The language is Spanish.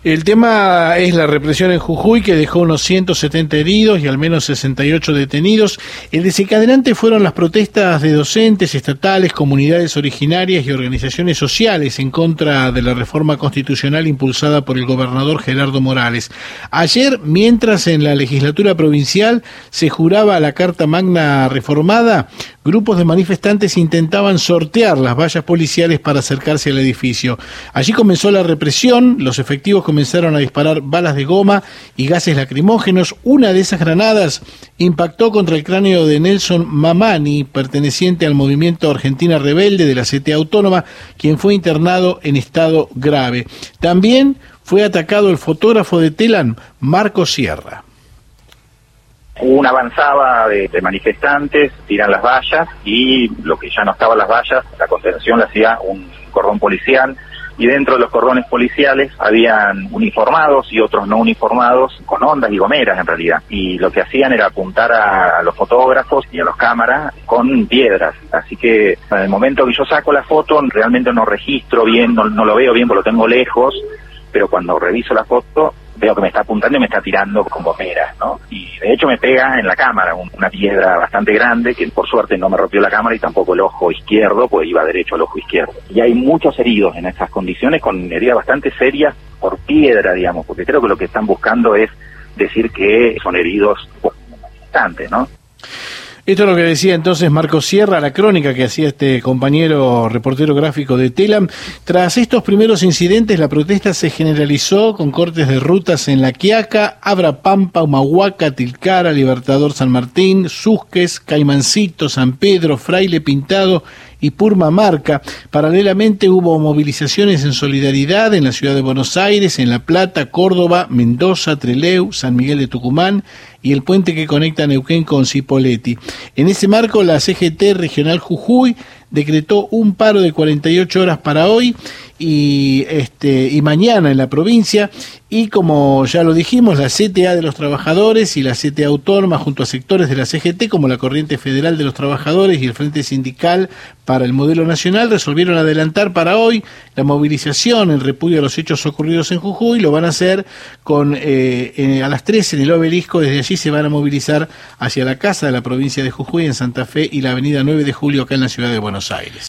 El tema es la represión en Jujuy, que dejó unos 170 heridos y al menos 68 detenidos. El desencadenante fueron las protestas de docentes estatales, comunidades originarias y organizaciones sociales en contra de la reforma constitucional impulsada por el gobernador Gerardo Morales. Ayer, mientras en la legislatura provincial se juraba la Carta Magna reformada, grupos de manifestantes intentaban sortear las vallas policiales para acercarse al edificio. Allí comenzó la represión, los efectivos comenzaron a disparar balas de goma y gases lacrimógenos. Una de esas granadas impactó contra el cráneo de Nelson Mamani, perteneciente al movimiento Argentina Rebelde de la CTA Autónoma, quien fue internado en estado grave. También fue atacado el fotógrafo de Telam, Marco Sierra. Una avanzada de manifestantes, tiran las vallas y lo que ya no estaba en las vallas, la contención la hacía un cordón policial, y dentro de los cordones policiales habían uniformados y otros no uniformados con ondas y gomeras en realidad, y lo que hacían era apuntar a los fotógrafos y a los cámaras con piedras. Así que en el momento que yo saco la foto realmente no registro bien, no lo veo bien porque lo tengo lejos, pero cuando reviso la foto veo que me está apuntando y me está tirando con gomeras, ¿no? Y de hecho me pega en la cámara una piedra bastante grande que por suerte no me rompió la cámara y tampoco el ojo izquierdo, pues iba derecho al ojo izquierdo. Y hay muchos heridos en estas condiciones, con heridas bastante serias por piedra, digamos, porque creo que lo que están buscando es decir que son heridos bastante, ¿no? Esto es lo que decía entonces Marco Sierra, la crónica que hacía este compañero reportero gráfico de Telam. Tras estos primeros incidentes, la protesta se generalizó con cortes de rutas en La Quiaca, Abra Pampa, Humahuaca, Tilcara, Libertador San Martín, Susques, Caimancito, San Pedro, Fraile Pintado y Purmamarca. Paralelamente hubo movilizaciones en solidaridad en la ciudad de Buenos Aires, en La Plata, Córdoba, Mendoza, Trelew, San Miguel de Tucumán y el puente que conecta Neuquén con Cipolletti. En ese marco, la CGT Regional Jujuy decretó un paro de 48 horas para hoy y mañana en la provincia, y como ya lo dijimos, la CTA de los Trabajadores y la CTA Autónoma junto a sectores de la CGT como la Corriente Federal de los Trabajadores y el Frente Sindical para el Modelo Nacional resolvieron adelantar para hoy la movilización en repudio a los hechos ocurridos en Jujuy. Lo van a hacer a las 13 en el Obelisco. Desde allí se van a movilizar hacia la Casa de la Provincia de Jujuy en Santa Fe y la Avenida 9 de Julio acá en la ciudad de Buenos Aires.